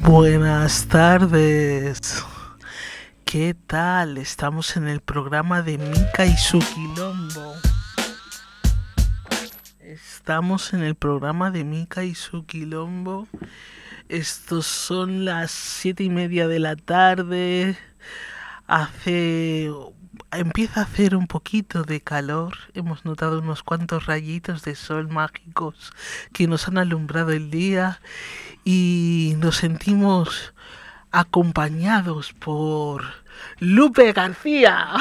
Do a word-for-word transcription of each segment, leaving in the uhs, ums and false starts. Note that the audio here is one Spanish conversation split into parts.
Buenas tardes. ¿Qué tal? Estamos en el programa de Mika y su quilombo. Estamos en el programa de Mika y su quilombo. Estos son las siete y media de la tarde. Hace... Empieza a hacer un poquito de calor. Hemos notado unos cuantos rayitos de sol mágicos que nos han alumbrado el día. Y nos sentimos acompañados por Lupe García.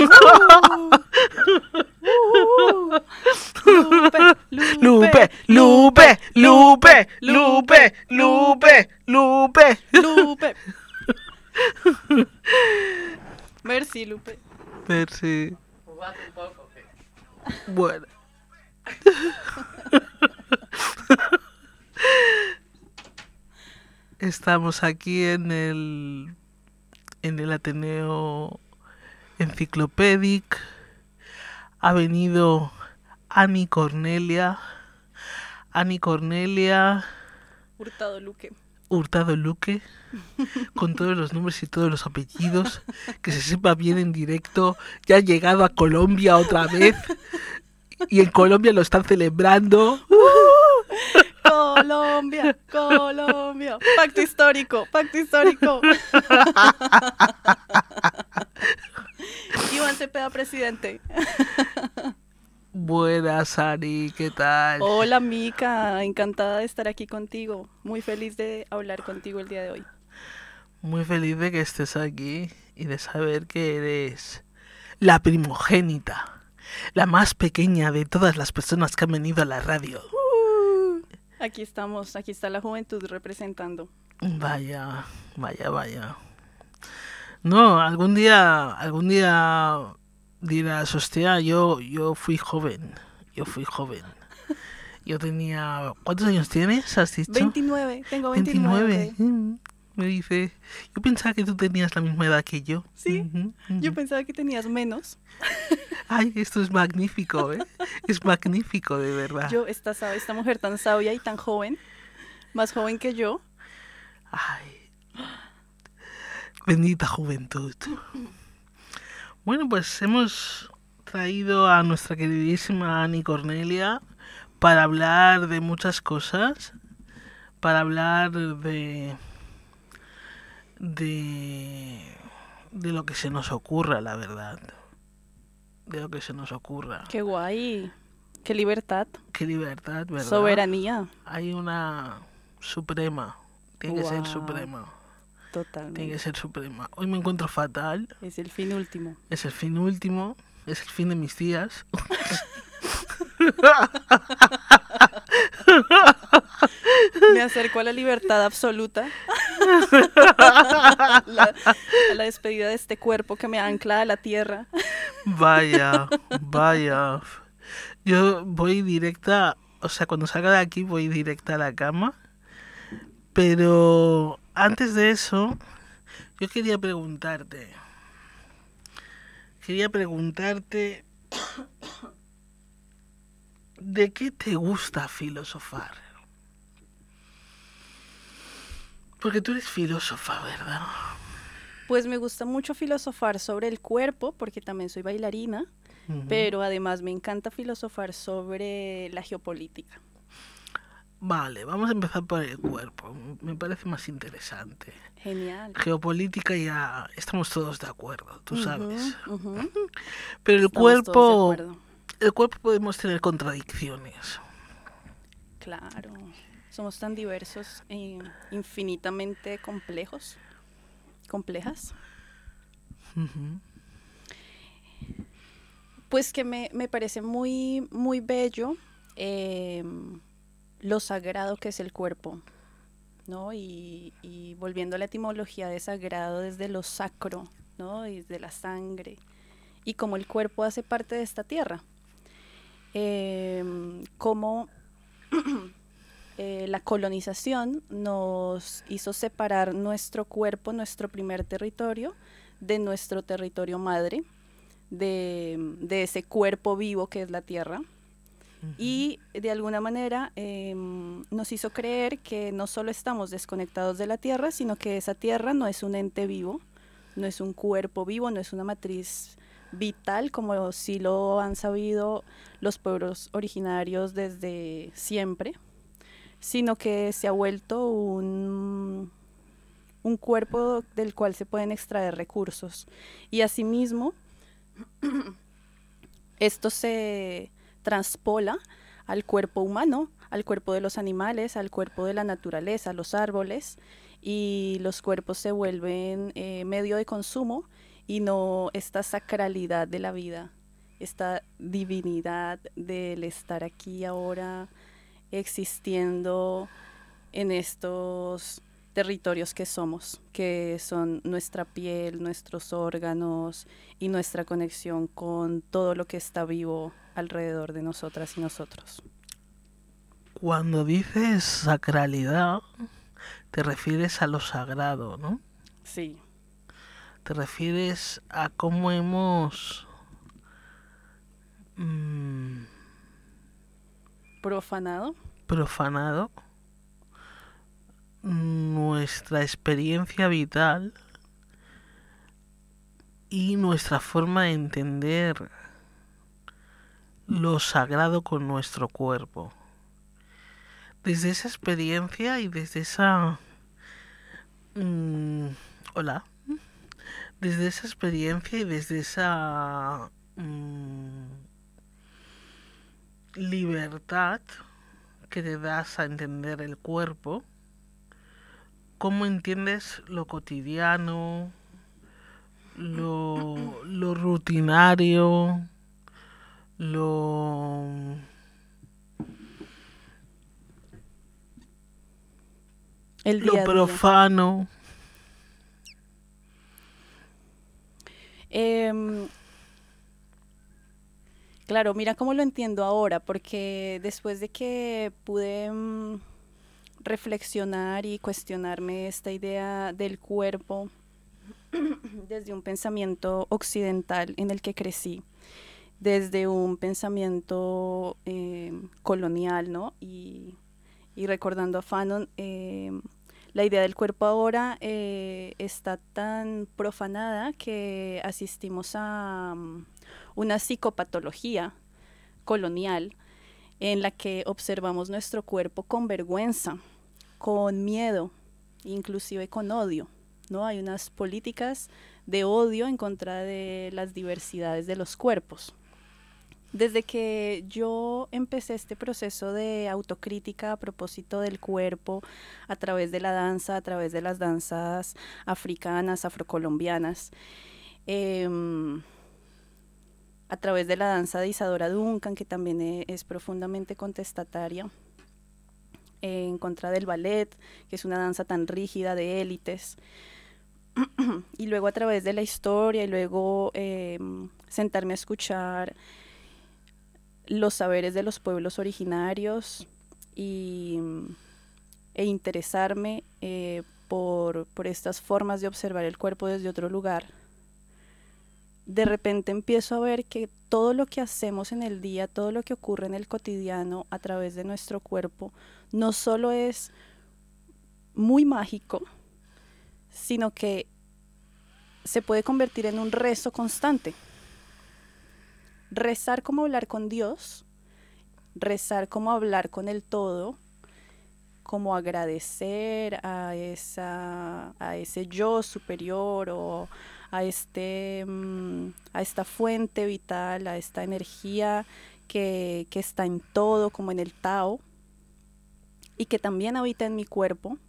Lupe, Lupe, Lupe, Lupe, Lupe, Lupe, Lupe. Merci, Lupe. Merci. Bueno. Estamos aquí en el en el Ateneo Enciclopédic. Ha venido Ani Cornelia. Ani Cornelia Hurtado Luque. Hurtado Luque, con todos los nombres y todos los apellidos, que se sepa bien en directo. Ya ha llegado a Colombia otra vez y en Colombia lo están celebrando. Colombia, Colombia. Pacto histórico, pacto histórico. Iván Cepeda, presidente. Buenas, Ani, ¿qué tal? Hola, Mika, encantada de estar aquí contigo. Muy feliz de hablar contigo el día de hoy. Muy feliz de que estés aquí y de saber que eres la primogénita, la más pequeña de todas las personas que han venido a la radio. Uh, aquí estamos, aquí está la juventud representando. Vaya, vaya, vaya. No, algún día, algún día dirás, hostia, yo, yo fui joven, yo fui joven. Yo tenía... ¿Cuántos años tienes, has dicho? veintinueve, tengo veintinueve. veintinueve. Me dice, yo pensaba que tú tenías la misma edad que yo. Sí, uh-huh, uh-huh. Yo pensaba que tenías menos. Ay, esto es magnífico, ¿eh? Es magnífico, de verdad. Yo, esta, esta mujer tan sabia y tan joven, más joven que yo. Ay, bendita juventud. Bueno, pues hemos traído a nuestra queridísima Ani Cornelia para hablar de muchas cosas, para hablar de... de... de lo que se nos ocurra, la verdad. De lo que se nos ocurra. Qué guay, qué libertad. Qué libertad, ¿verdad? Soberanía. Hay una suprema, tiene wow. que ser suprema. Totalmente. Tiene que ser suprema. Hoy me encuentro fatal. Es el fin último. Es el fin último. Es el fin de mis días. Me acerco a la libertad absoluta. la, a la despedida de este cuerpo que me ancla a la tierra. Vaya, vaya. Yo voy directa, o sea, cuando salga de aquí voy directa a la cama. Pero antes de eso, yo quería preguntarte. Quería preguntarte ¿de qué te gusta filosofar? Porque tú eres filósofa, ¿verdad? Pues me gusta mucho filosofar sobre el cuerpo, porque también soy bailarina, uh-huh. Pero además me encanta filosofar sobre la geopolítica. Vale, vamos a empezar por el cuerpo. Me parece más interesante. Genial. Geopolítica ya estamos todos de acuerdo, tú uh-huh, sabes. Uh-huh. Pero el estamos cuerpo, el cuerpo podemos tener contradicciones. Claro, somos tan diversos e infinitamente complejos, complejas. Uh-huh. Pues que me, me parece muy, muy bello. Eh, lo sagrado que es el cuerpo, ¿no? Y, y volviendo a la etimología de sagrado desde lo sacro, ¿no? Desde la sangre, y cómo el cuerpo hace parte de esta tierra. Eh, cómo eh, la colonización nos hizo separar nuestro cuerpo, nuestro primer territorio, de nuestro territorio madre, de, de ese cuerpo vivo que es la tierra. Uh-huh. Y de alguna manera eh, nos hizo creer que no solo estamos desconectados de la Tierra, sino que esa Tierra no es un ente vivo, no es un cuerpo vivo, no es una matriz vital como sí lo han sabido los pueblos originarios desde siempre, sino que se ha vuelto un, un cuerpo del cual se pueden extraer recursos. Y asimismo, esto se transpola al cuerpo humano, al cuerpo de los animales, al cuerpo de la naturaleza, los árboles, y los cuerpos se vuelven eh, medio de consumo y no esta sacralidad de la vida, esta divinidad del estar aquí ahora existiendo en estos territorios que somos, que son nuestra piel, nuestros órganos y nuestra conexión con todo lo que está vivo alrededor de nosotras y nosotros. Cuando dices sacralidad, te refieres a lo sagrado, ¿no? Sí. Te refieres a cómo hemos mmm, profanado profanado nuestra experiencia vital y nuestra forma de entender lo sagrado con nuestro cuerpo. Desde esa experiencia y desde esa... Mmm, hola. Desde esa experiencia y desde esa mmm, libertad que te das a entender el cuerpo, ¿cómo entiendes lo cotidiano, lo, lo rutinario, lo... el lo día a día. profano? Eh, claro, mira cómo lo entiendo ahora, porque después de que pude mm, reflexionar y cuestionarme esta idea del cuerpo desde un pensamiento occidental en el que crecí, desde un pensamiento eh, colonial, ¿no? Y, y recordando a Fanon, eh, la idea del cuerpo ahora eh, está tan profanada que asistimos a um, una psicopatología colonial en la que observamos nuestro cuerpo con vergüenza, con miedo, inclusive con odio, ¿no? Hay unas políticas de odio en contra de las diversidades de los cuerpos. Desde que yo empecé este proceso de autocrítica a propósito del cuerpo, a través de la danza, a través de las danzas africanas, afrocolombianas, eh, a través de la danza de Isadora Duncan, que también es profundamente contestataria, eh, en contra del ballet, que es una danza tan rígida de élites, y luego a través de la historia, y luego eh, sentarme a escuchar los saberes de los pueblos originarios y, e interesarme eh, por, por estas formas de observar el cuerpo desde otro lugar, de repente empiezo a ver que todo lo que hacemos en el día, todo lo que ocurre en el cotidiano a través de nuestro cuerpo, no solo es muy mágico, sino que se puede convertir en un rezo constante. Rezar como hablar con Dios, rezar como hablar con el todo, como agradecer a, esa, a ese yo superior o a, este, a esta fuente vital, a esta energía que, que está en todo, como en el Tao, y que también habita en mi cuerpo,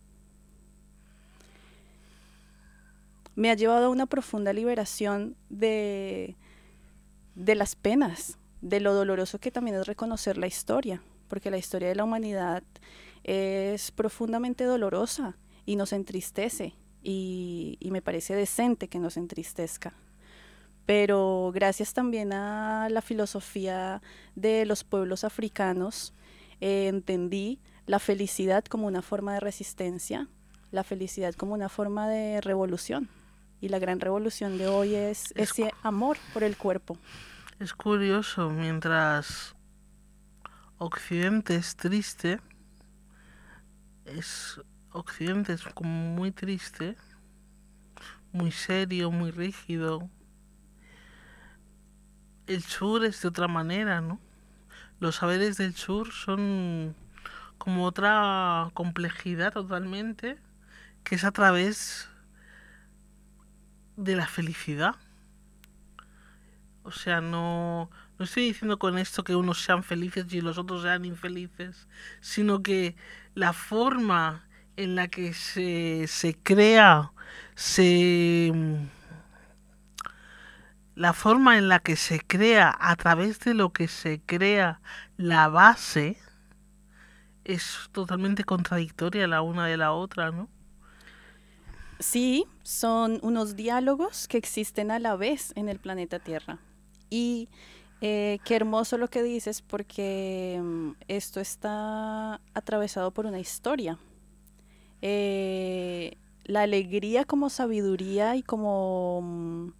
me ha llevado a una profunda liberación de... de las penas, de lo doloroso que también es reconocer la historia, porque la historia de la humanidad es profundamente dolorosa y nos entristece, y, y me parece decente que nos entristezca. Pero gracias también a la filosofía de los pueblos africanos, eh, entendí la felicidad como una forma de resistencia, la felicidad como una forma de revolución. Y la gran revolución de hoy es, es ese amor por el cuerpo. Es curioso, mientras Occidente es triste, es Occidente es como muy triste, muy serio, muy rígido. El sur es de otra manera, ¿no? Los saberes del sur son como otra complejidad totalmente, que es a través de la felicidad. O sea, no, no estoy diciendo con esto que unos sean felices y los otros sean infelices, sino que la forma en la que se, se crea, se... La forma en la que se crea, a través de lo que se crea la base, es totalmente contradictoria la una de la otra, ¿no? Sí, son unos diálogos que existen a la vez en el planeta Tierra. Y eh, qué hermoso lo que dices, porque mm, esto está atravesado por una historia. Eh, la alegría como sabiduría y como mm,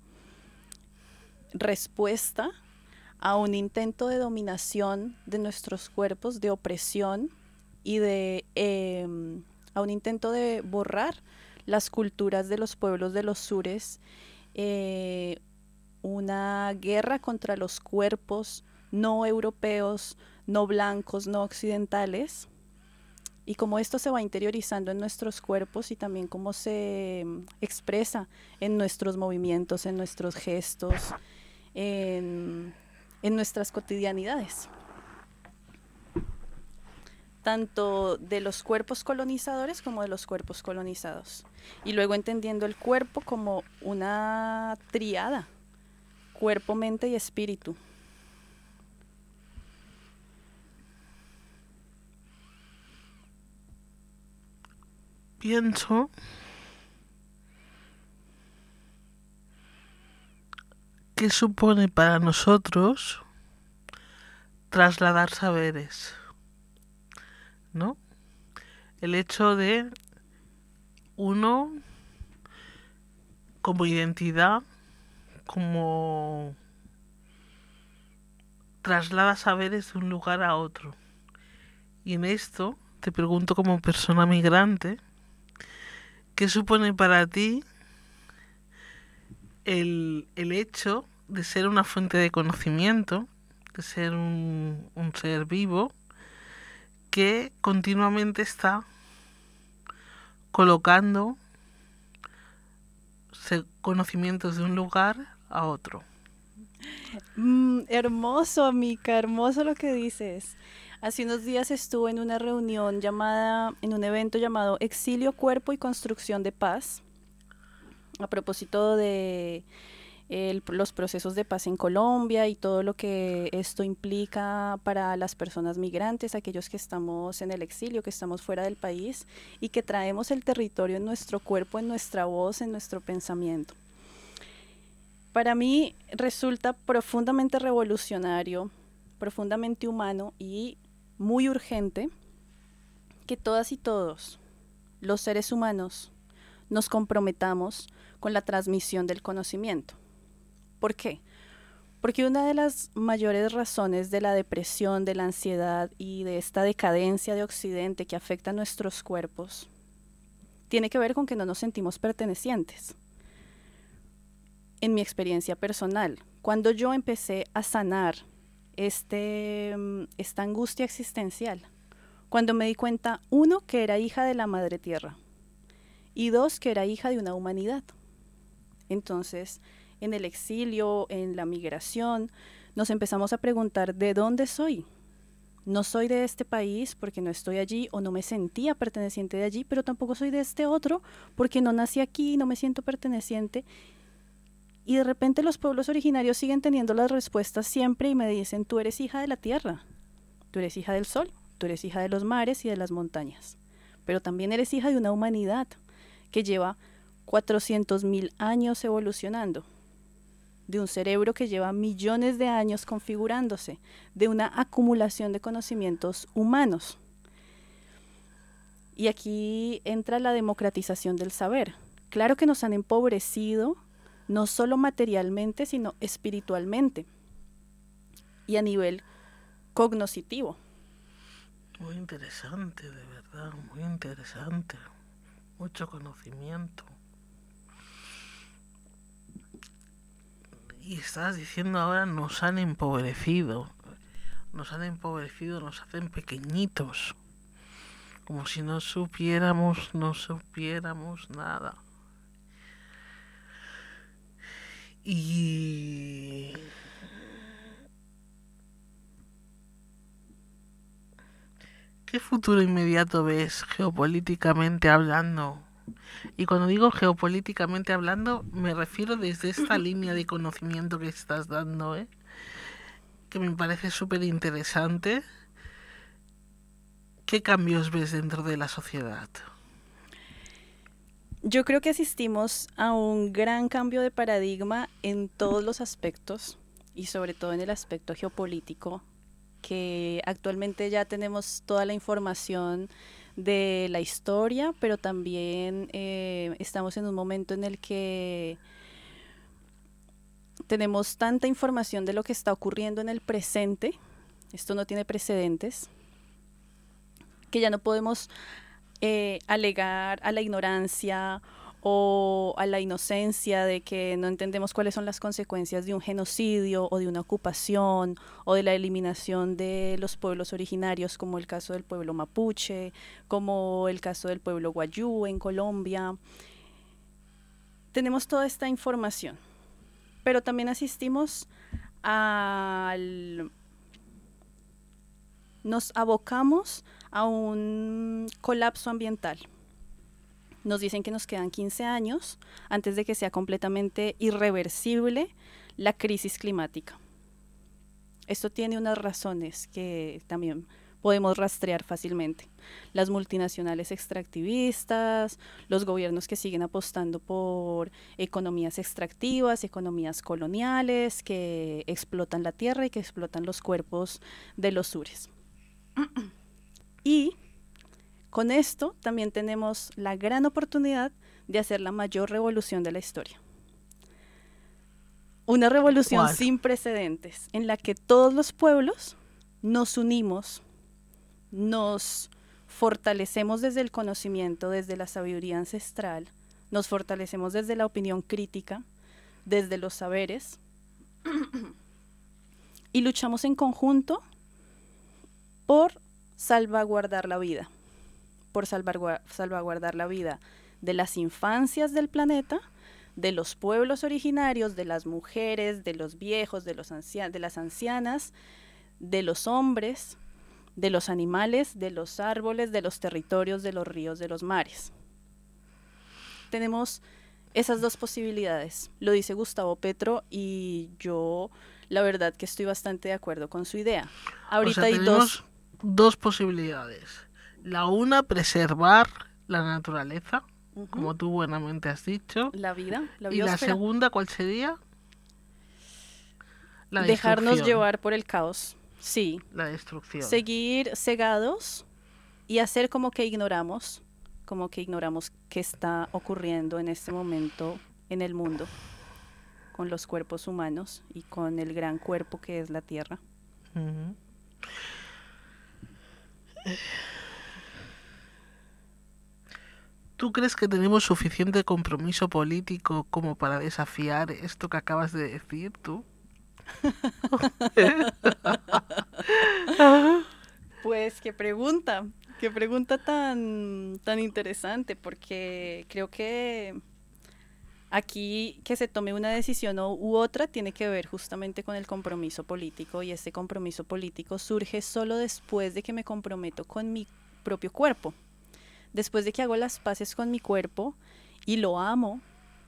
respuesta a un intento de dominación de nuestros cuerpos, de opresión y de eh, a un intento de borrar las culturas de los pueblos de los sures, eh, una guerra contra los cuerpos no europeos, no blancos, no occidentales, y cómo esto se va interiorizando en nuestros cuerpos y también cómo se mm, expresa en nuestros movimientos, en nuestros gestos, en, en nuestras cotidianidades, tanto de los cuerpos colonizadores como de los cuerpos colonizados. Y luego entendiendo el cuerpo como una triada, cuerpo, mente y espíritu. Pienso que supone para nosotros trasladar saberes, ¿no? El hecho de uno como identidad, como traslada saberes de un lugar a otro. Y en esto te pregunto como persona migrante, ¿qué supone para ti el, el hecho de ser una fuente de conocimiento, de ser un, un ser vivo que continuamente está colocando conocimientos de un lugar a otro? Mm, hermoso, Amica, hermoso lo que dices. Hace unos días estuve en una reunión llamada, en un evento llamado Exilio, Cuerpo y Construcción de Paz, a propósito de el, los procesos de paz en Colombia y todo lo que esto implica para las personas migrantes, aquellos que estamos en el exilio, que estamos fuera del país y que traemos el territorio en nuestro cuerpo, en nuestra voz, en nuestro pensamiento. Para mí resulta profundamente revolucionario, profundamente humano y muy urgente que todas y todos los seres humanos nos comprometamos con la transmisión del conocimiento. ¿Por qué? Porque una de las mayores razones de la depresión, de la ansiedad y de esta decadencia de Occidente que afecta a nuestros cuerpos tiene que ver con que no nos sentimos pertenecientes. En mi experiencia personal, cuando yo empecé a sanar este, esta angustia existencial, cuando me di cuenta, uno, que era hija de la Madre Tierra, y dos, que era hija de una humanidad. Entonces, en el exilio, en la migración, nos empezamos a preguntar, ¿de dónde soy? No soy de este país porque no estoy allí o no me sentía perteneciente de allí, pero tampoco soy de este otro porque no nací aquí y no me siento perteneciente. Y de repente los pueblos originarios siguen teniendo las respuestas siempre y me dicen, tú eres hija de la tierra, tú eres hija del sol, tú eres hija de los mares y de las montañas, pero también eres hija de una humanidad que lleva cuatrocientos mil años evolucionando, de un cerebro que lleva millones de años configurándose, de una acumulación de conocimientos humanos. Y aquí entra la democratización del saber. Claro que nos han empobrecido, no solo materialmente, sino espiritualmente y a nivel cognoscitivo. Muy interesante, de verdad, muy interesante. Mucho conocimiento. Y estás diciendo ahora nos han empobrecido. Nos han empobrecido, nos hacen pequeñitos. Como si no supiéramos, no supiéramos nada. Y... ¿qué futuro inmediato ves geopolíticamente hablando? Y cuando digo geopolíticamente hablando, me refiero desde esta línea de conocimiento que estás dando, ¿eh? Que me parece súper interesante. ¿Qué cambios ves dentro de la sociedad? Yo creo que asistimos a un gran cambio de paradigma en todos los aspectos y sobre todo en el aspecto geopolítico, que actualmente ya tenemos toda la información de la historia, pero también eh, estamos en un momento en el que tenemos tanta información de lo que está ocurriendo en el presente, esto no tiene precedentes, que ya no podemos eh, alegar a la ignorancia o a la inocencia de que no entendemos cuáles son las consecuencias de un genocidio o de una ocupación o de la eliminación de los pueblos originarios, como el caso del pueblo mapuche, como el caso del pueblo wayuu en Colombia. Tenemos toda esta información, pero también asistimos al... nos abocamos a un colapso ambiental. Nos dicen que nos quedan quince años antes de que sea completamente irreversible la crisis climática. Esto tiene unas razones que también podemos rastrear fácilmente. Las multinacionales extractivistas, los gobiernos que siguen apostando por economías extractivas, economías coloniales, que explotan la tierra y que explotan los cuerpos de los sures. Y con esto también tenemos la gran oportunidad de hacer la mayor revolución de la historia. Una revolución ¿Cuál? sin precedentes, en la que todos los pueblos nos unimos, nos fortalecemos desde el conocimiento, desde la sabiduría ancestral, nos fortalecemos desde la opinión crítica, desde los saberes, y luchamos en conjunto por salvaguardar la vida. por salvaguardar la vida de las infancias del planeta, de los pueblos originarios, de las mujeres, de los viejos, de, los ancia- de las ancianas, de los hombres, de los animales, de los árboles, de los territorios, de los ríos, de los mares. Tenemos esas dos posibilidades, lo dice Gustavo Petro, y yo la verdad que estoy bastante de acuerdo con su idea. Ahorita O sea, hay tenemos dos... dos posibilidades. La una, preservar la naturaleza, uh-huh. como tú buenamente has dicho. La vida, la biosfera. Y la segunda, ¿cuál sería? La dejarnos llevar por el caos, sí. La destrucción. Seguir cegados y hacer como que ignoramos, como que ignoramos qué está ocurriendo en este momento en el mundo, con los cuerpos humanos y con el gran cuerpo que es la Tierra. Uh-huh. ¿Tú crees que tenemos suficiente compromiso político como para desafiar esto que acabas de decir tú? Pues qué pregunta, qué pregunta tan, tan interesante, porque creo que aquí que se tome una decisión u otra tiene que ver justamente con el compromiso político, y este compromiso político surge solo después de que me comprometo con mi propio cuerpo. Después de que hago las paces con mi cuerpo y lo amo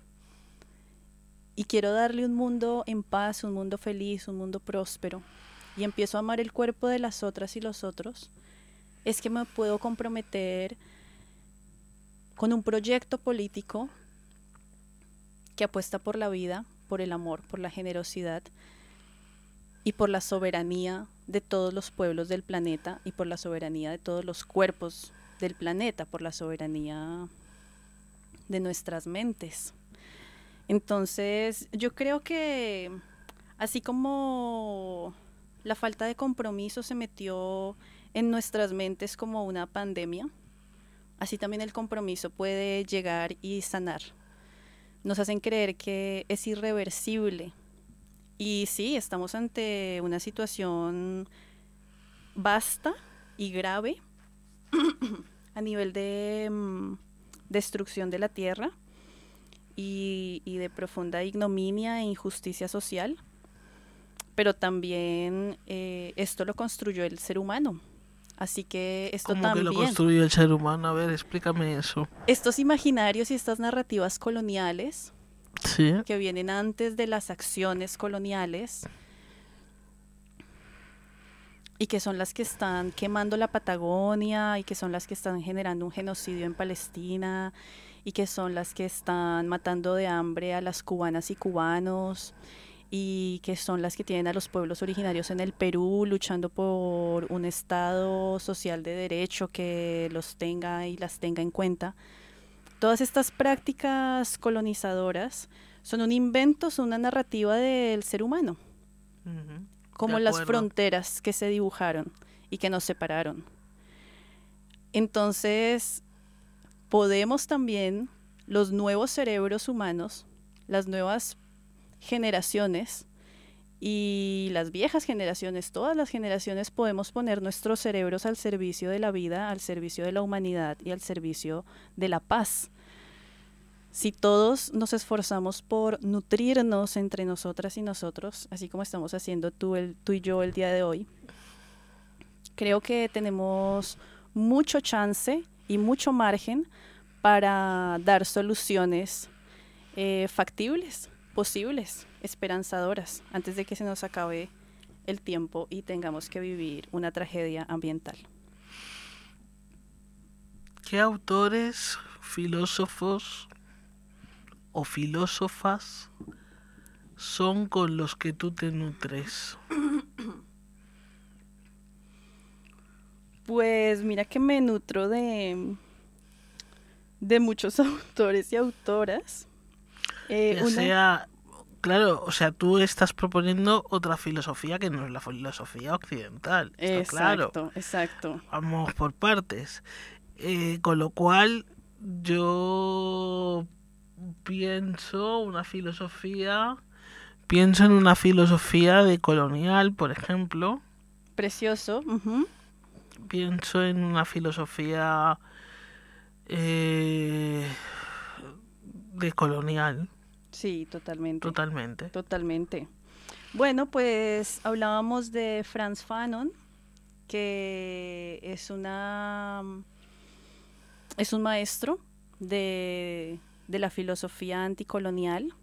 y quiero darle un mundo en paz, un mundo feliz, un mundo próspero, y empiezo a amar el cuerpo de las otras y los otros, es que me puedo comprometer con un proyecto político que apuesta por la vida, por el amor, por la generosidad y por la soberanía de todos los pueblos del planeta y por la soberanía de todos los cuerpos del planeta, por la soberanía de nuestras mentes. Entonces, yo creo que así como la falta de compromiso se metió en nuestras mentes como una pandemia, así también el compromiso puede llegar y sanar. Nos hacen creer que es irreversible. Y sí, estamos ante una situación vasta y grave a nivel de um, destrucción de la tierra y, y de profunda ignominia e injusticia social. Pero también eh, esto lo construyó el ser humano. Así que esto ¿Cómo también... que lo construyó el ser humano? A ver, explícame eso. Estos imaginarios y estas narrativas coloniales, Sí. que vienen antes de las acciones coloniales y que son las que están quemando la Patagonia y que son las que están generando un genocidio en Palestina y que son las que están matando de hambre a las cubanas y cubanos y que son las que tienen a los pueblos originarios en el Perú luchando por un estado social de derecho que los tenga y las tenga en cuenta. Todas estas prácticas colonizadoras son un invento, son una narrativa del ser humano, Uh-huh. como las fronteras que se dibujaron y que nos separaron. Entonces, podemos también, los nuevos cerebros humanos, las nuevas generaciones y las viejas generaciones, todas las generaciones, podemos poner nuestros cerebros al servicio de la vida, al servicio de la humanidad y al servicio de la paz. Si todos nos esforzamos por nutrirnos entre nosotras y nosotros, así como estamos haciendo tú, el, tú y yo el día de hoy, creo que tenemos mucho chance y mucho margen para dar soluciones eh, factibles, posibles, esperanzadoras, antes de que se nos acabe el tiempo y tengamos que vivir una tragedia ambiental. ¿Qué autores, filósofos o filósofas son con los que tú te nutres? Pues mira que me nutro de, de muchos autores y autoras. Eh, ya una... sea, claro, o sea, tú estás proponiendo otra filosofía que no es la filosofía occidental. Está exacto, claro. exacto. Vamos por partes. Eh, con lo cual, yo pienso una filosofía, pienso en una filosofía de colonial, por ejemplo. Precioso. Uh-huh. Pienso en una filosofía eh, de colonial. Sí, totalmente. Totalmente. Totalmente. Bueno, pues hablábamos de Frantz Fanon, que es una es un maestro de, de la filosofía anticolonial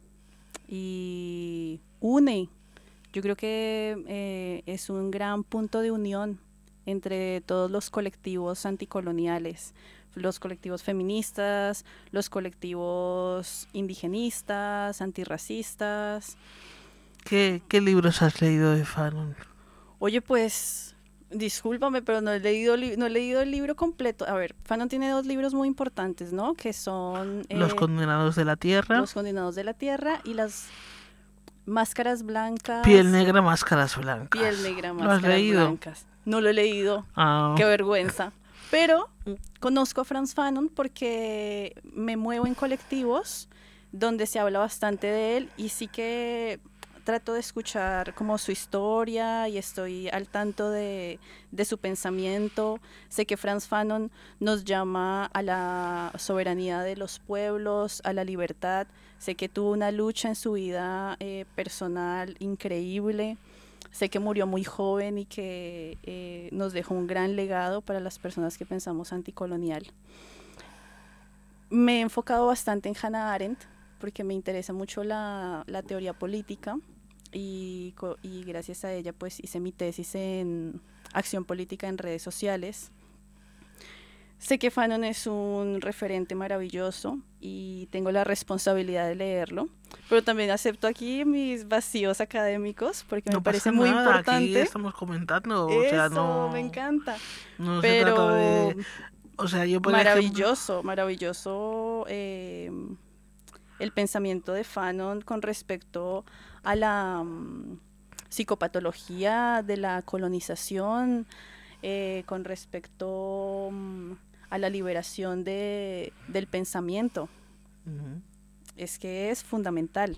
y une, yo creo que eh, es un gran punto de unión entre todos los colectivos anticoloniales, los colectivos feministas, los colectivos indigenistas, antirracistas. ¿Qué, qué libros has leído de Fanon? Oye, pues, discúlpame, pero no he leído li- no he leído el libro completo. A ver, Fanon tiene dos libros muy importantes, ¿no? Que son... Eh, Los Condenados de la Tierra. Los Condenados de la Tierra y las Máscaras Blancas. Piel Negra, Máscaras Blancas. Piel Negra, Máscaras ¿Lo has leído? Blancas. No lo he leído. Ah. Qué vergüenza. Pero conozco a Frantz Fanon porque me muevo en colectivos donde se habla bastante de él y sí que trato de escuchar como su historia y estoy al tanto de, de su pensamiento. Sé que Frantz Fanon nos llama a la soberanía de los pueblos, a la libertad. Sé que tuvo una lucha en su vida eh, personal increíble. Sé que murió muy joven y que eh, nos dejó un gran legado para las personas que pensamos anticolonial. Me he enfocado bastante en Hannah Arendt porque me interesa mucho la, la teoría política y, y gracias a ella pues hice mi tesis en acción política en redes sociales. Sé que Fanon es un referente maravilloso y tengo la responsabilidad de leerlo, pero también acepto aquí mis vacíos académicos porque no me parece pasa muy nada, importante. Aquí estamos comentando, Eso, o sea, no, me encanta. No pero se trata de, o sea, yo por maravilloso, ejemplo... maravilloso eh, el pensamiento de Fanon con respecto a la um, psicopatología de la colonización. eh, con respecto um, a la liberación de, del pensamiento. Uh-huh. Es que es fundamental.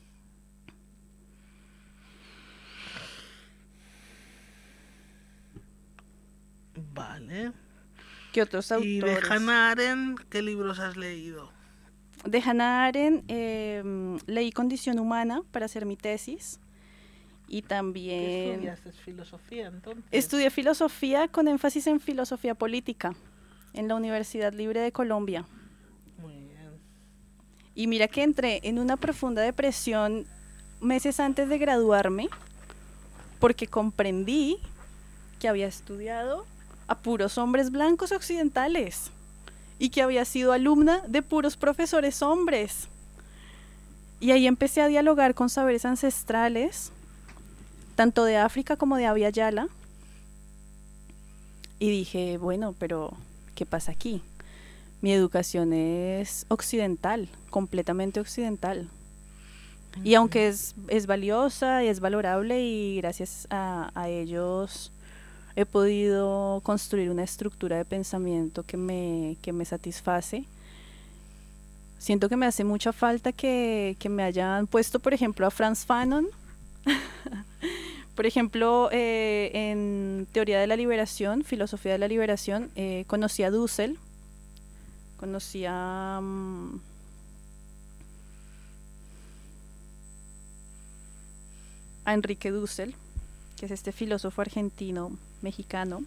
Vale. ¿Qué otros autores? ¿Y de Hannah Arendt qué libros has leído? De Hannah Arendt eh, leí Condición Humana para hacer mi tesis. Y también... ¿Qué estudiaste? ¿Filosofía entonces? Estudié filosofía con énfasis en filosofía política en la Universidad Libre de Colombia. Muy bien. Y mira que entré en una profunda depresión meses antes de graduarme porque comprendí que había estudiado a puros hombres blancos occidentales y que había sido alumna de puros profesores hombres. Y ahí empecé a dialogar con saberes ancestrales, tanto de África como de Abya Yala. Y dije, bueno, pero ¿qué pasa aquí? Mi educación es occidental, completamente occidental. Uh-huh. Y aunque es, es valiosa y es valorable y gracias a, a ellos he podido construir una estructura de pensamiento que me, que me satisface, siento que me hace mucha falta que, que me hayan puesto, por ejemplo, a Frantz Fanon. Por ejemplo, eh, en Teoría de la Liberación, Filosofía de la Liberación, eh, conocí a Dussel, conocí a, um, a Enrique Dussel, que es este filósofo argentino mexicano,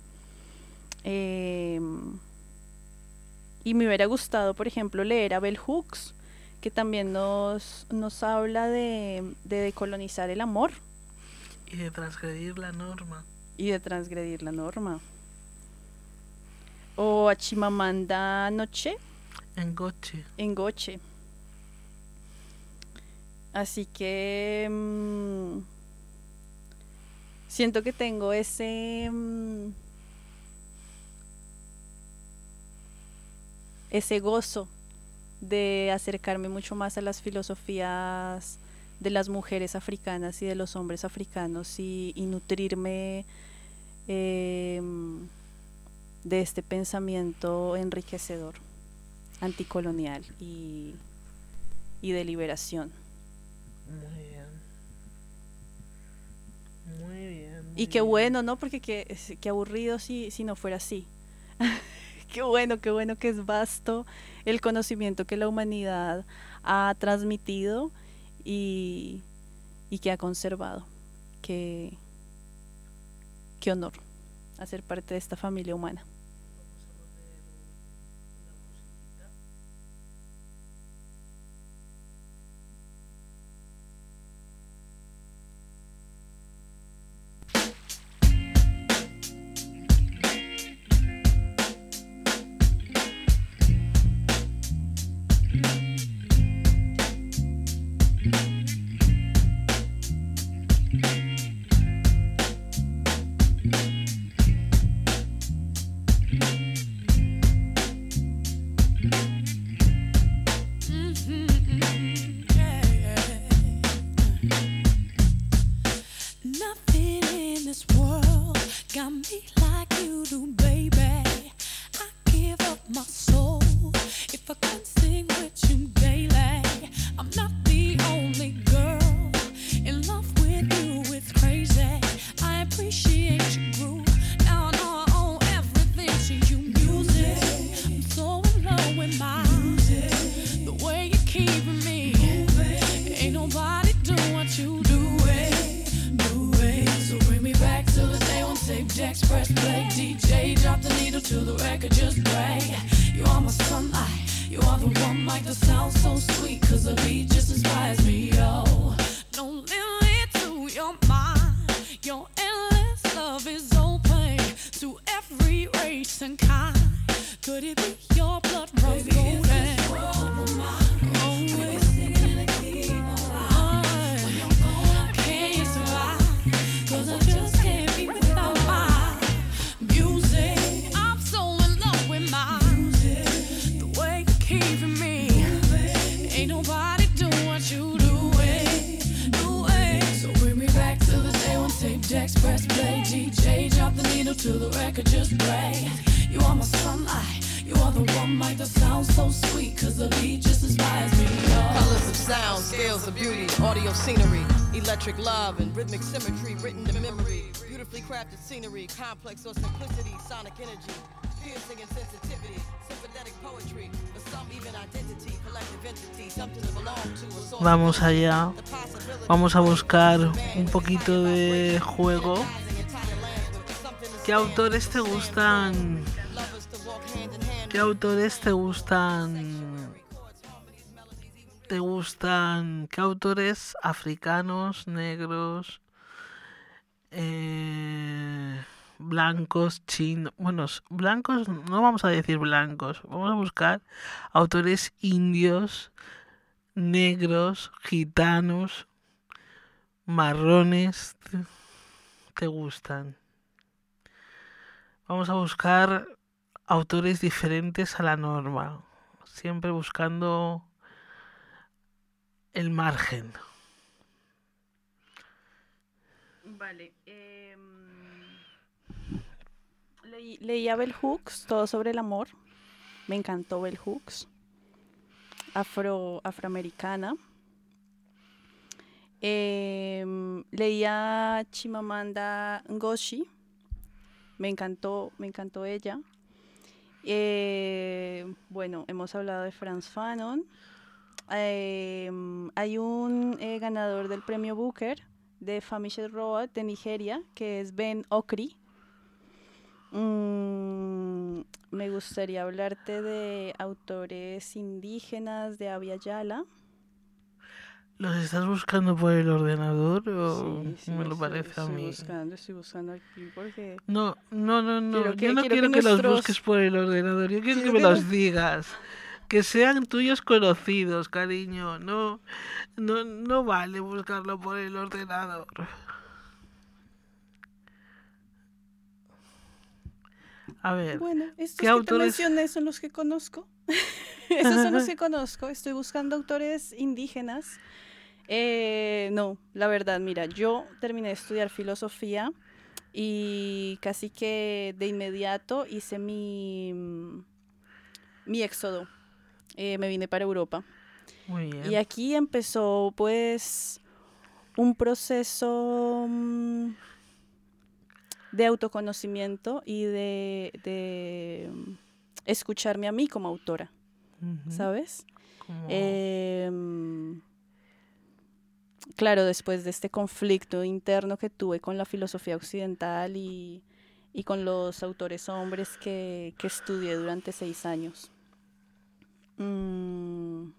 eh, y me hubiera gustado, por ejemplo, leer a Bell Hooks, que también nos, nos habla de, de decolonizar el amor. Y de transgredir la norma. Y de transgredir la norma. O a Chimamanda Ngozi. Ngozi. Ngozi. Así que mmm, siento que tengo ese mmm, ese gozo de acercarme mucho más a las filosofías de las mujeres africanas y de los hombres africanos y, y nutrirme eh, de este pensamiento enriquecedor, anticolonial y, y de liberación. Muy bien. Muy bien. Muy y qué bien. bueno, ¿no? Porque qué, qué aburrido si, si no fuera así. Qué bueno, qué bueno que es vasto el conocimiento que la humanidad ha transmitido y, y que ha conservado. Qué, qué honor hacer parte de esta familia humana. to the record just play. You are my sunlight, you are the one mic that sounds so sweet, cause the beat just inspires me. Oh. Colors of sound, scales of beauty, audio scenery, electric love and rhythmic symmetry written to memory. Beautifully crafted scenery, complex or simplicity, sonic energy, piercing and sensitivity, sympathetic poetry, but some even identity, collective entity, something to belong to. A source Vamos allá. Vamos a buscar un poquito de juego. ¿Qué autores te gustan? ¿Qué autores te gustan? ¿Te gustan? ¿Qué autores africanos, negros, eh, blancos, chinos? Bueno, blancos, no vamos a decir blancos. Vamos a buscar autores indios, negros, gitanos, marrones. ¿Te, te gustan? Vamos a buscar autores diferentes a la norma, siempre buscando el margen. Vale. Eh, leí, leí a Bell Hooks, Todo sobre el amor. Me encantó Bell Hooks. Afro, afroamericana. Eh, leí a Chimamanda Ngozi. Me encantó, me encantó ella. Eh, bueno, hemos hablado de Frantz Fanon. Eh, hay un eh, ganador del premio Booker de Famished Road de Nigeria, que es Ben Okri. Mm, me gustaría hablarte de autores indígenas de Abya Yala. ¿Los estás buscando por el ordenador o Sí, sí, me lo estoy, parece a estoy mí? buscando, estoy buscando aquí porque... No, no, no, no. Quiero que- Yo no quiero quiero que que, los nuestros- busques por el ordenador. Yo quiero Quiero que me que los los- digas. Que sean tuyos conocidos, cariño. No, no, no vale buscarlo por el ordenador. A ver, Bueno, estos ¿qué que autores? te mencioné son los que conozco. Estos son los que conozco. Estoy buscando autores indígenas. Eh, no, la verdad, mira, yo terminé de estudiar filosofía y casi que de inmediato hice mi, mi éxodo. Eh, me vine para Europa. Muy bien. Y aquí empezó pues un proceso mm, de autoconocimiento y de, de mm, escucharme a mí como autora, Ujú. ¿sabes? Como- Eh, mm, claro, después de este conflicto interno que tuve con la filosofía occidental y, y con los autores hombres que, que estudié durante seis años. Mm.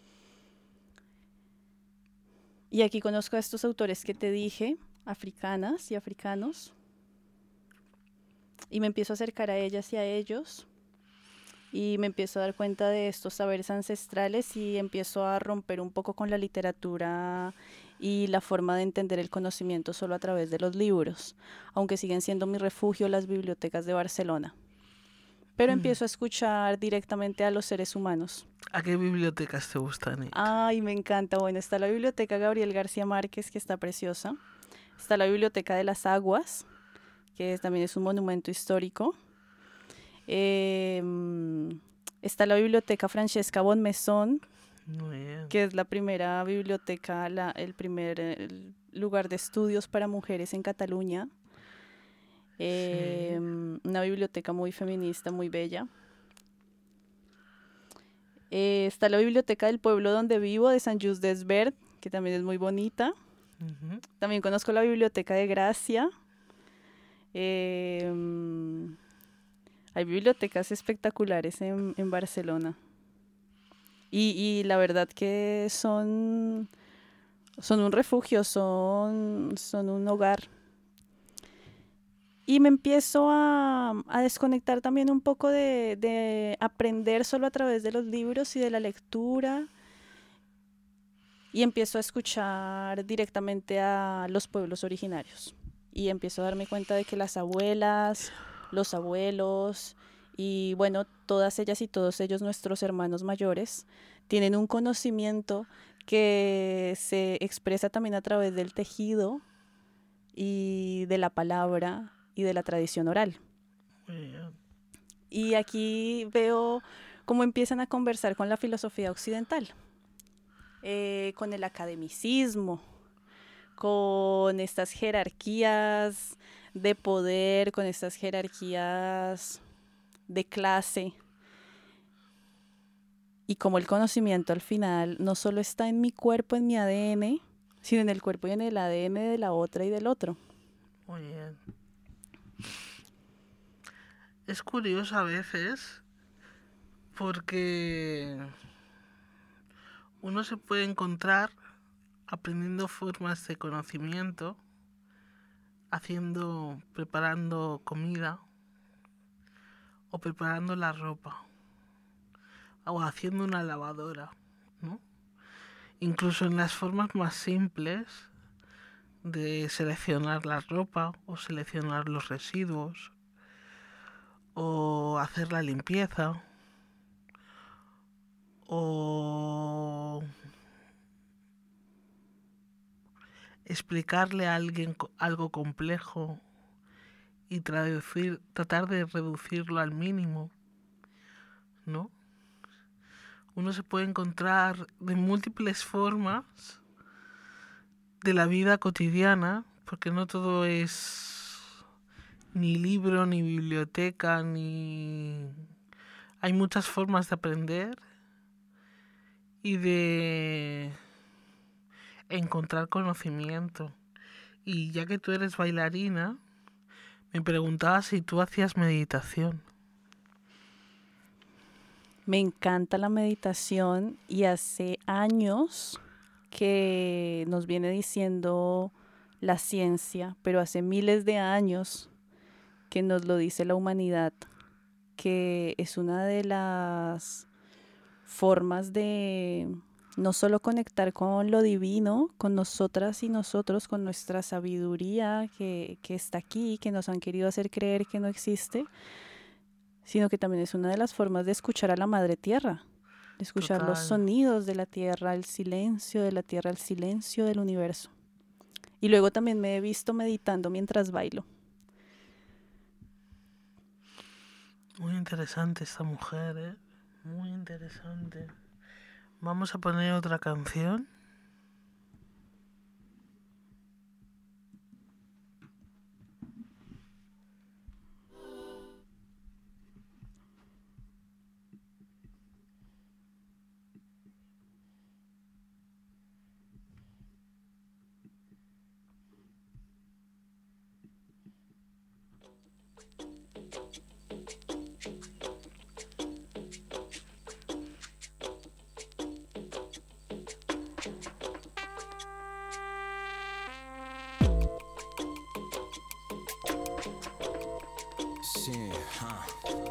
Y aquí conozco a estos autores que te dije, africanas y africanos, y me empiezo a acercar a ellas y a ellos, y me empiezo a dar cuenta de estos saberes ancestrales y empiezo a romper un poco con la literatura y la forma de entender el conocimiento solo a través de los libros, aunque siguen siendo mi refugio las bibliotecas de Barcelona. Pero Mm. empiezo a escuchar directamente a los seres humanos. ¿A qué bibliotecas te gustan ir? Ay, me encanta. Bueno, está la biblioteca Gabriel García Márquez, que está preciosa. Está la biblioteca de las Aguas, que es- también es un monumento histórico. Eh, mm, está la biblioteca Francesca Bonmesón, Muy bien. que es la primera biblioteca, la- el primer eh, el lugar de estudios para mujeres en Cataluña. Eh, mm, Una biblioteca muy feminista, muy bella. Eh, está la biblioteca del pueblo donde vivo, de Sant Just Desvern, que también es muy bonita. Ujú. También conozco la biblioteca de Gracia. Eh, mm, hay bibliotecas espectaculares en, en Barcelona. Y, y la verdad que son, son un refugio, son, son un hogar. Y me empiezo a, a desconectar también un poco de, de aprender solo a través de los libros y de la lectura. Y empiezo a escuchar directamente a los pueblos originarios. Y empiezo a darme cuenta de que las abuelas, los abuelos y bueno, todas ellas y todos ellos, nuestros hermanos mayores, tienen un conocimiento que se expresa también a través del tejido y de la palabra y de la tradición oral. Muy bien. Y aquí veo cómo empiezan a conversar con la filosofía occidental, eh, con el academicismo, con estas jerarquías de poder, con estas jerarquías de clase. Y como el conocimiento al final no solo está en mi cuerpo, en mi A D N, sino en el cuerpo y en el A D N de la otra y del otro. Muy bien. Es curioso a veces porque uno se puede encontrar aprendiendo formas de conocimiento, haciendo, preparando comida o preparando la ropa o haciendo una lavadora, ¿no? Incluso en las formas más simples de seleccionar la ropa o seleccionar los residuos o hacer la limpieza o explicarle a alguien algo complejo y traducir, tratar de reducirlo al mínimo, ¿no? Uno se puede encontrar de múltiples formas de la vida cotidiana, porque no todo es ni libro, ni biblioteca, ni... Hay muchas formas de aprender y de encontrar conocimiento. Y ya que tú eres bailarina, me preguntaba si tú hacías meditación. Me encanta la meditación y hace años que nos viene diciendo la ciencia, pero hace miles de años que nos lo dice la humanidad, que es una de las formas de no solo conectar con lo divino, con nosotras y nosotros, con nuestra sabiduría que, que está aquí, que nos han querido hacer creer que no existe, sino que también es una de las formas de escuchar a la madre tierra, de escuchar Total. los sonidos de la tierra, el silencio de la tierra, el silencio del universo. Y luego también me he visto meditando mientras bailo. Muy interesante esta mujer, ¿eh? Muy interesante. Vamos a poner otra canción. Sí, ja.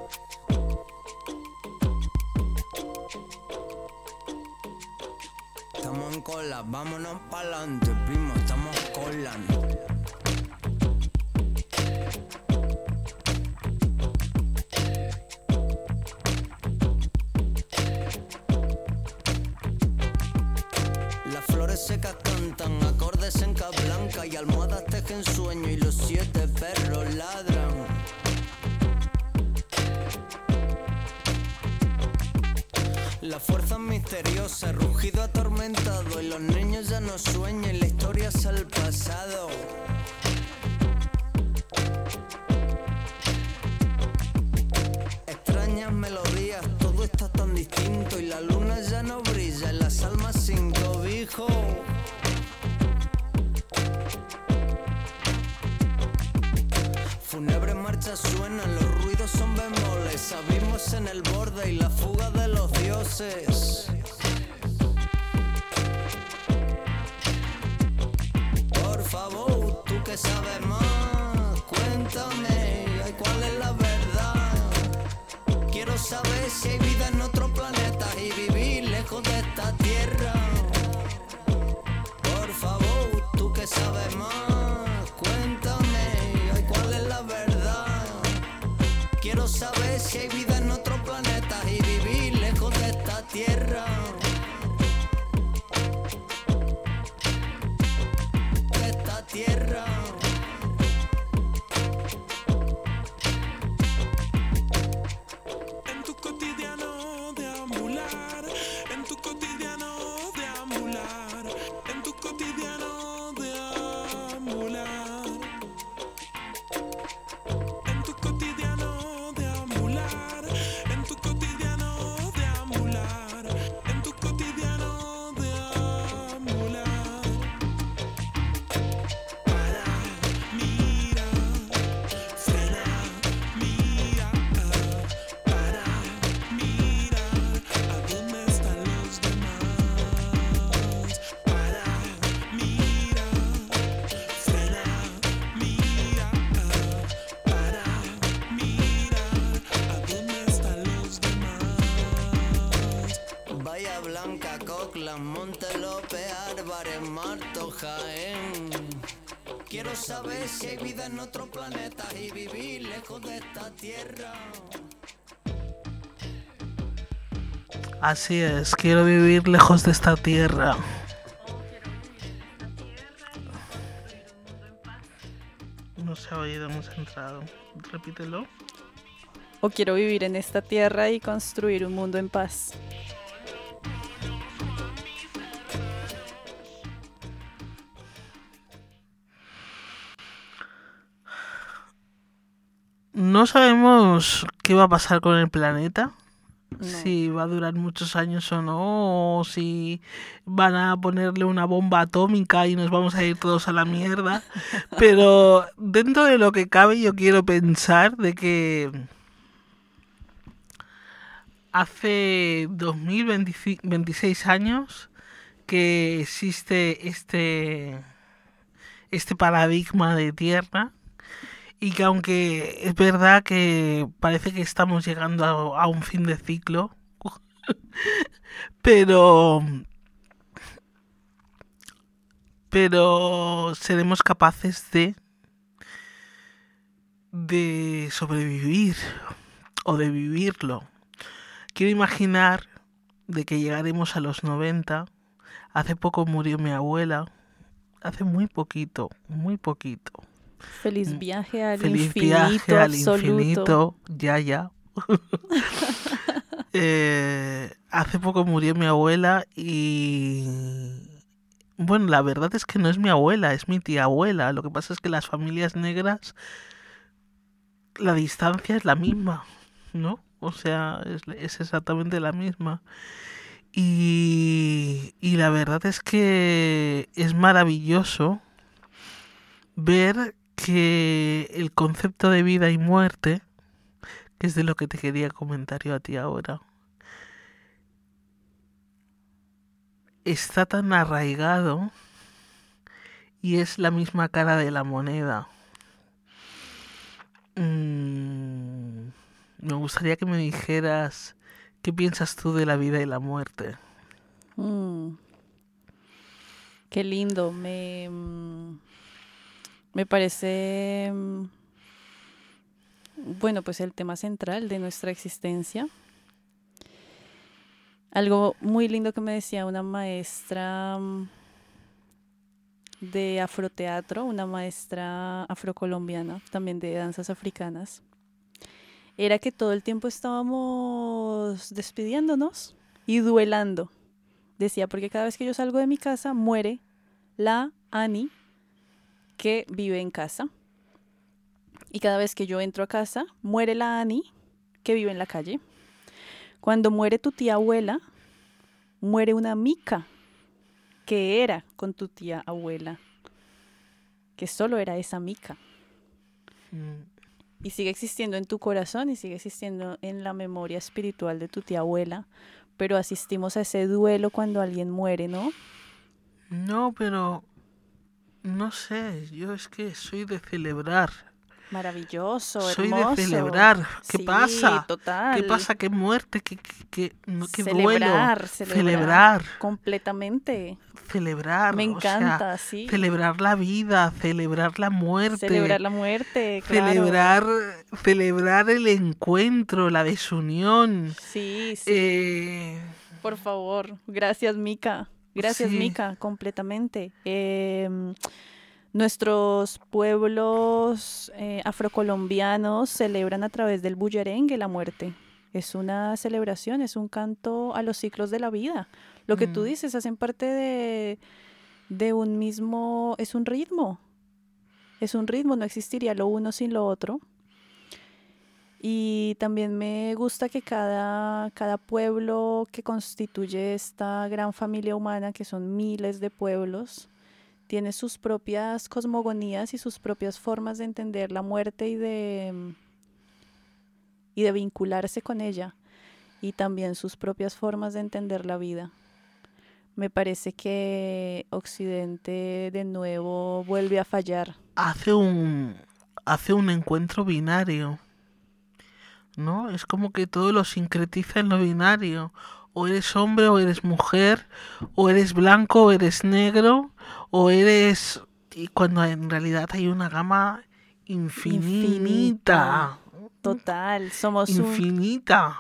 Estamos en cola, vámonos pa'lante, primo, estamos colando. Las flores secas cantan, acordes en Casablanca y almohadas tejen sueño y los siete perros ladran. La fuerza misteriosa, rugido atormentado y los niños ya no sueñan, la historia es el pasado. Extrañas melodías, todo está tan distinto y la luna ya no brilla en las almas sin cobijo. Fúnebres marchas suenan, los ruidos son bemoles, abismos en el borde y la fuga de los dioses. Por favor, tú que sabes más, cuéntame, ay, ¿cuál es la verdad? Quiero saber si hay vida en otro planeta y vivir lejos de esta tierra. Por favor, tú que sabes más, cuéntame, ay, ¿cuál es la verdad? Quiero saber si hay vida en otro planeta y vivir lejos de esta tierra. De esta tierra. Jaén. Quiero saber si hay vida en otro planeta y vivir lejos de esta tierra. Así es, quiero vivir lejos de esta tierra. No se ha oído, hemos entrado. Repítelo. O quiero vivir en esta tierra y construir un mundo en paz. No sabemos qué va a pasar con el planeta. No. Si va a durar muchos años o no, o si van a ponerle una bomba atómica y nos vamos a ir todos a la mierda. Pero dentro de lo que cabe, yo quiero pensar de que hace dos mil veintiséis años que existe este, este paradigma de tierra. Y que aunque es verdad que parece que estamos llegando a, a un fin de ciclo, pero pero seremos capaces de de sobrevivir o de vivirlo. Quiero imaginar de que llegaremos a los noventa. Hace poco murió mi abuela, hace muy poquito, muy poquito. Feliz viaje al Feliz infinito viaje al absoluto. infinito, ya, ya. eh, hace poco murió mi abuela y... Bueno, la verdad es que no es mi abuela, es mi tía abuela. Lo que pasa es que las familias negras, la distancia es la misma, ¿no? O sea, es, es exactamente la misma. Y, y la verdad es que es maravilloso ver que el concepto de vida y muerte, que es de lo que te quería comentar yo a ti ahora, está tan arraigado y es la misma cara de la moneda. Mm, me gustaría que me dijeras qué piensas tú de la vida y la muerte. Mm. Qué lindo, me... mm, Me parece, mm, bueno, pues el tema central de nuestra existencia. Algo muy lindo que me decía una maestra mm, de afroteatro, una maestra afrocolombiana, también de danzas africanas, era que todo el tiempo estábamos despidiéndonos y duelando. Decía, porque cada vez que yo salgo de mi casa muere la Annie que vive en casa. Y cada vez que yo entro a casa, muere la Annie, que vive en la calle. Cuando muere tu tía abuela, muere una Mica, que era con tu tía abuela, que solo era esa Mica. Mm. Y sigue existiendo en tu corazón y sigue existiendo en la memoria espiritual de tu tía abuela, pero asistimos a ese duelo cuando alguien muere, ¿no? No, pero... No sé, yo es que soy de celebrar. Maravilloso, Soy hermoso. de celebrar. ¿Qué Sí, pasa? total. ¿Qué pasa? ¿Qué muerte? ¿Qué, qué, qué, no, qué duelo? Celebrar, celebrar. Celebrar. Completamente. Celebrar. Me o sea, encanta, sí. celebrar la vida, celebrar la muerte. Celebrar la muerte, claro. Celebrar, celebrar el encuentro, la desunión. Sí, sí. Eh, Por favor. Gracias, Mica. Gracias, Sí. Mica, completamente. Eh, nuestros pueblos eh, afrocolombianos celebran a través del bullerengue la muerte. Es una celebración, es un canto a los ciclos de la vida. Lo que tú Mm. dices, hacen parte de, de un mismo, es un ritmo. Es un ritmo, no existiría lo uno sin lo otro. Y también me gusta que cada, cada pueblo que constituye esta gran familia humana, que son miles de pueblos, tiene sus propias cosmogonías y sus propias formas de entender la muerte y de, y de vincularse con ella, y también sus propias formas de entender la vida. Me parece que Occidente de nuevo vuelve a fallar. hace un hace un encuentro binario, ¿no? Es como que todo lo sincretiza en lo binario. O eres hombre o eres mujer, o eres blanco o eres negro, o eres... Y cuando en realidad hay una gama infinita. Infinita. Total, somos un... Infinita.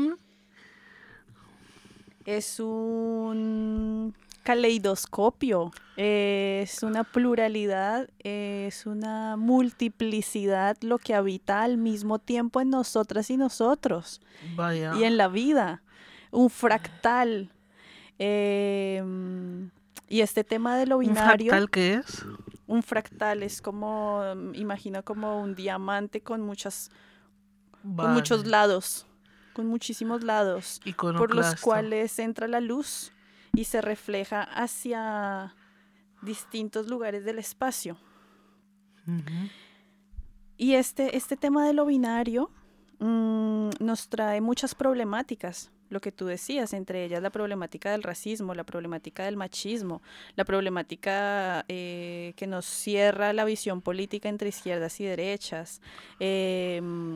Es un caleidoscopio, es una pluralidad, es una multiplicidad lo que habita al mismo tiempo en nosotras y nosotros Vaya. y en la vida, un fractal. Eh, y este tema de lo ¿Un binario, fractal qué es? un fractal es como, imagina como un diamante con muchas, con Vale. muchos lados, con muchísimos lados, por los Iconoclasta. cuales entra la luz y se refleja hacia distintos lugares del espacio. Ujú. Y este, este tema de lo binario mmm, nos trae muchas problemáticas, lo que tú decías, entre ellas la problemática del racismo, la problemática del machismo, la problemática eh, que nos cierra la visión política entre izquierdas y derechas. Eh,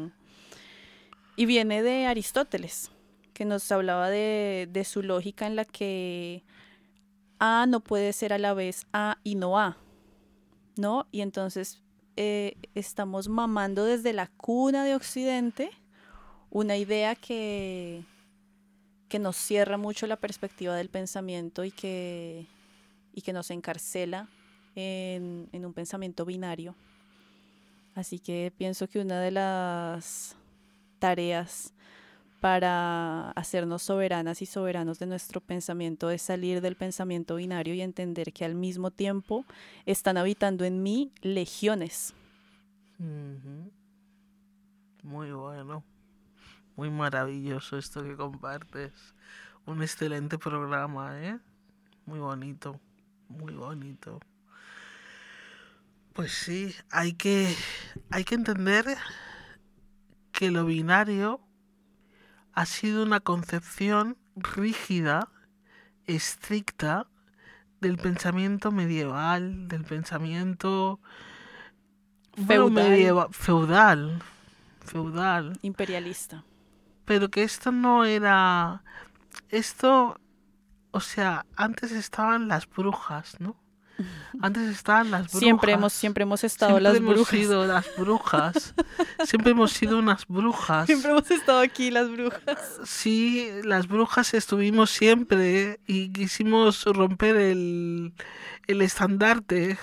y viene de Aristóteles, que nos hablaba de, de su lógica en la que A no puede ser a la vez A y no A, ¿no? Y entonces eh, estamos mamando desde la cuna de Occidente una idea que, que nos cierra mucho la perspectiva del pensamiento y que, y que nos encarcela en, en un pensamiento binario. Así que pienso que una de las tareas para hacernos soberanas y soberanos de nuestro pensamiento es salir del pensamiento binario y entender que al mismo tiempo están habitando en mí legiones. Ujú. Muy bueno. Muy maravilloso esto que compartes. Un excelente programa, ¿eh? Muy bonito. Muy bonito. Pues sí, hay que, hay que entender que lo binario ha sido una concepción rígida, estricta, del pensamiento medieval, del pensamiento bueno, Feudal. medieva- feudal, feudal, Imperialista. pero que esto no era, esto, o sea, antes estaban las brujas, ¿no? Antes estaban las brujas. Siempre hemos, siempre hemos estado Siempre las hemos brujas. sido las brujas. Siempre hemos sido unas brujas. Siempre hemos estado aquí las brujas. Sí, las brujas estuvimos siempre y quisimos romper el, el estandarte.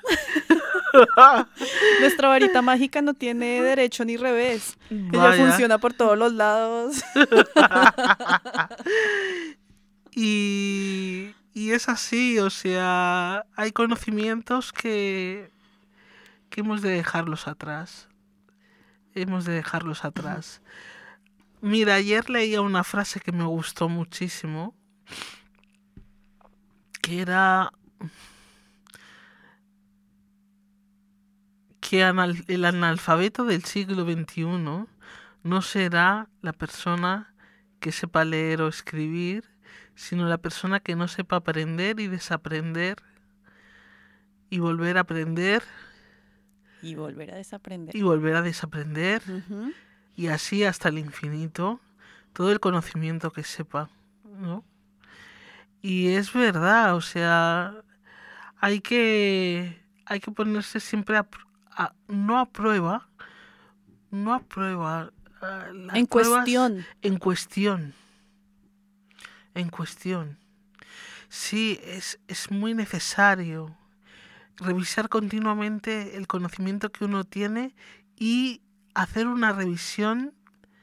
Nuestra varita mágica no tiene derecho ni revés. Ella Vaya. funciona por todos los lados. Y, y es así, o sea, hay conocimientos que, que hemos de dejarlos atrás. Hemos de dejarlos atrás. Mira, ayer leía una frase que me gustó muchísimo, que era que anal- el analfabeto del siglo veintiuno no será la persona que sepa leer o escribir, sino la persona que no sepa aprender y desaprender y volver a aprender Y volver a desaprender. y volver a desaprender Ujú. y así hasta el infinito, todo el conocimiento que sepa, ¿no? Y es verdad, o sea, hay que hay que ponerse siempre a, pr- a- no a prueba, no a prueba, ah, las En pruebas cuestión. en cuestión, en cuestión. Sí, es, es muy necesario revisar continuamente el conocimiento que uno tiene y hacer una revisión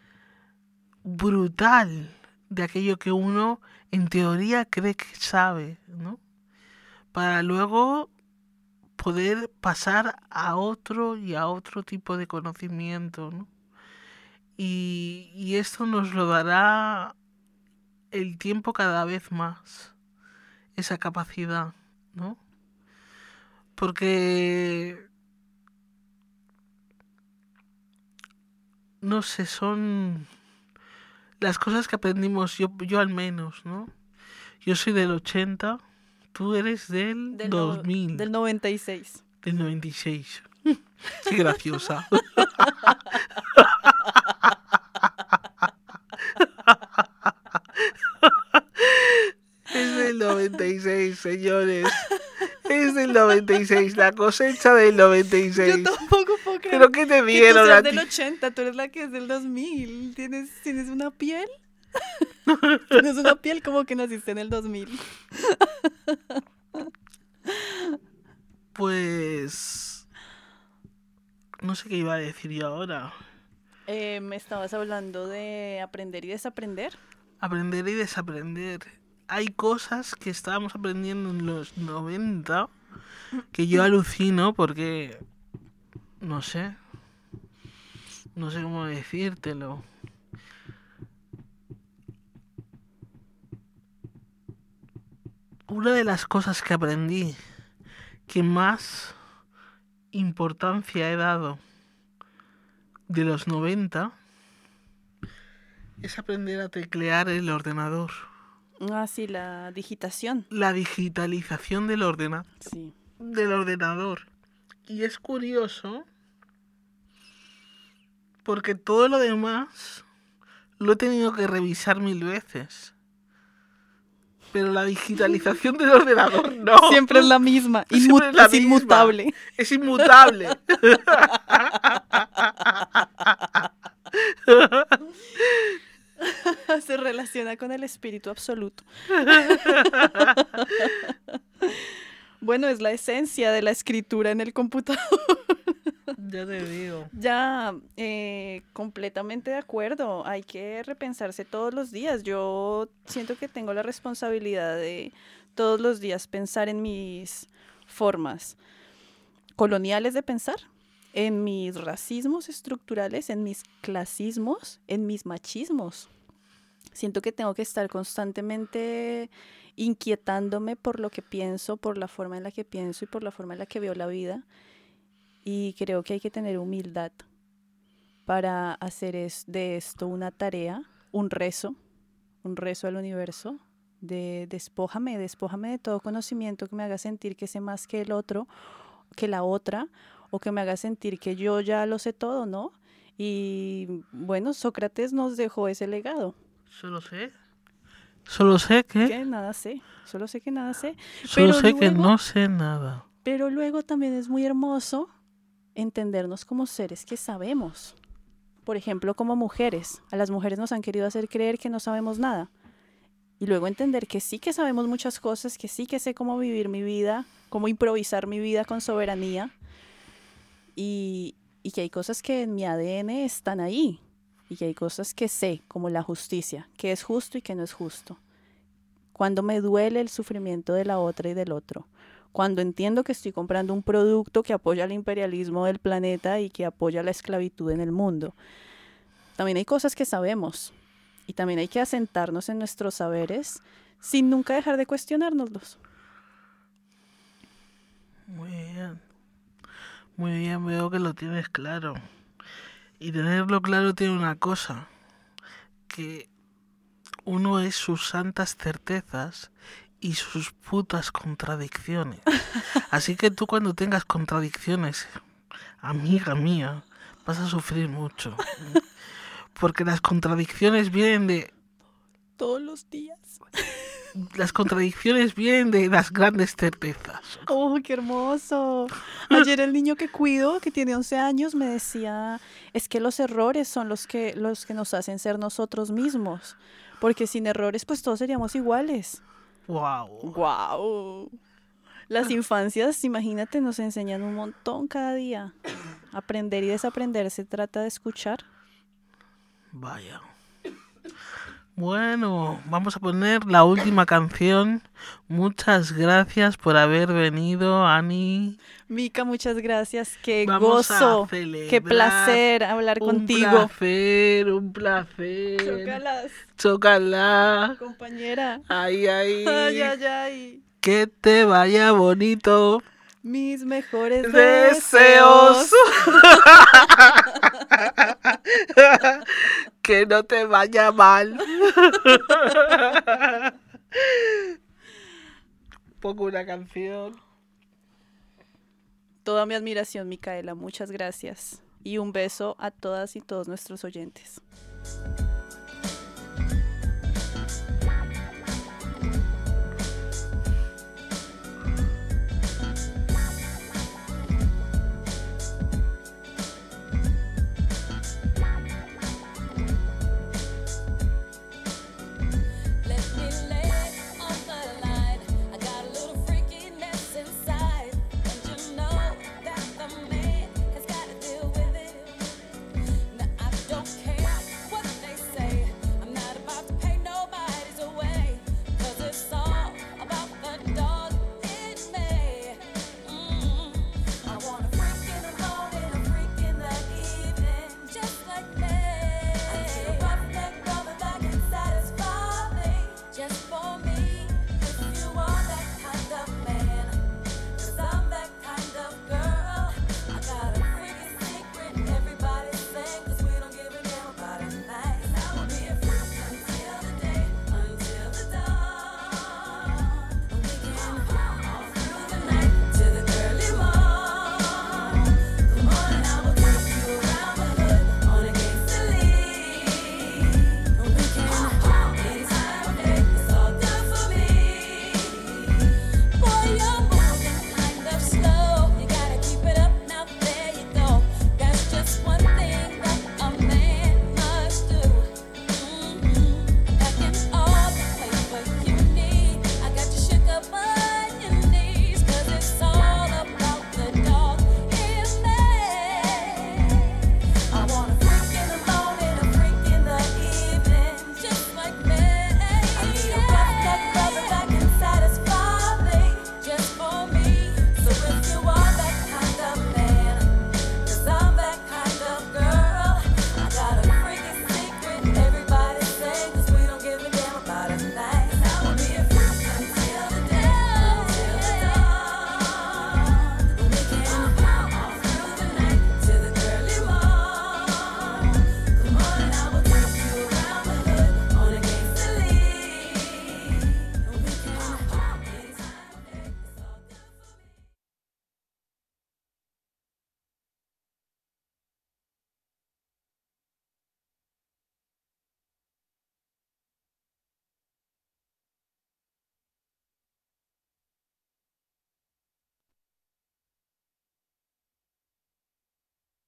brutal de aquello que uno en teoría cree que sabe, ¿no? Para luego poder pasar a otro y a otro tipo de conocimiento, ¿no? Y, y esto nos lo dará el tiempo cada vez más, esa capacidad, ¿no? Porque, no sé, son las cosas que aprendimos, yo, yo al menos, ¿no? Yo soy del ochenta, tú eres del, Del, no- dos mil, del noventa y seis. del noventa y seis. Qué graciosa. Es del noventa y seis, señores. Es es del noventa y seis, la cosecha del noventa y seis. Yo tampoco puedo creer ¿Pero qué te que tú dieron seas a del ti? ochenta, tú eres la que es del dos mil. ¿Tienes, tienes una piel? Tienes una piel como que naciste en el dos mil. Pues... No sé qué iba a decir yo ahora. Eh, me estabas hablando de aprender y desaprender. Aprender y desaprender. Hay cosas que estábamos aprendiendo en los noventa que yo alucino porque... No sé. No sé cómo decírtelo. Una de las cosas que aprendí que más importancia he dado de los noventa es aprender a teclear el ordenador. Ah, sí, la digitación. La digitalización del, ordena Sí. del ordenador. Y es curioso porque todo lo demás lo he tenido que revisar mil veces. Pero la digitalización del ordenador no. Siempre es la misma. Siempre Inmu- es la es misma. inmutable. Es inmutable. Se relaciona con el espíritu absoluto. Bueno, es la esencia de la escritura en el computador. Ya te digo. Ya, eh, completamente de acuerdo. Hay que repensarse todos los días. Yo siento que tengo la responsabilidad de todos los días pensar en mis formas coloniales de pensar, en mis racismos estructurales, en mis clasismos, en mis machismos. Siento que tengo que estar constantemente inquietándome por lo que pienso, por la forma en la que pienso y por la forma en la que veo la vida. Y creo que hay que tener humildad para hacer es, de esto una tarea, un rezo, un rezo al universo, de despójame, despójame de todo conocimiento que me haga sentir que sé más que el otro, que la otra, o que me haga sentir que yo ya lo sé todo, ¿no? Y bueno, Sócrates nos dejó ese legado. Solo sé. Solo sé que... Que nada sé, solo sé que nada sé. Solo pero sé que luego- no sé nada. Pero luego también es muy hermoso entendernos como seres que sabemos. Por ejemplo, como mujeres. A las mujeres nos han querido hacer creer que no sabemos nada. Y luego entender que sí que sabemos muchas cosas, que sí que sé cómo vivir mi vida, cómo improvisar mi vida con soberanía. Y, y que hay cosas que en mi A D N están ahí. Y que hay cosas que sé, como la justicia, que es justo y que no es justo. Cuando me duele el sufrimiento de la otra y del otro. Cuando entiendo que estoy comprando un producto que apoya el imperialismo del planeta y que apoya la esclavitud en el mundo. También hay cosas que sabemos y también hay que asentarnos en nuestros saberes sin nunca dejar de cuestionárnoslos. Muy bien. Muy bien, veo que lo tienes claro. Y tenerlo claro tiene una cosa. Que uno es sus santas certezas y sus putas contradicciones. Así que tú cuando tengas contradicciones, amiga mía, vas a sufrir mucho. Porque las contradicciones vienen de... Todos los días. Las contradicciones vienen de las grandes certezas. ¡Oh, qué hermoso! Ayer el niño que cuido, que tiene once años, me decía, es que los errores son los que, los que nos hacen ser nosotros mismos. Porque sin errores, pues todos seríamos iguales. ¡Wow! ¡Guau! Las infancias, imagínate, nos enseñan un montón cada día. Aprender y desaprender se trata de escuchar. Vaya. Bueno, vamos a poner la última canción. Muchas gracias por haber venido, Ani. Mica, muchas gracias. Qué Vamos a gozo, celebrar qué placer hablar Un contigo. placer, un placer. Chócalas, Chócala. compañera. Ay, ay. Ay, ay, ay. Que te vaya bonito. Mis mejores Deseos. deseos. Que no te vaya mal. Pongo una canción. Toda mi admiración, Micaela. Muchas gracias. Y un beso a todas y todos nuestros oyentes.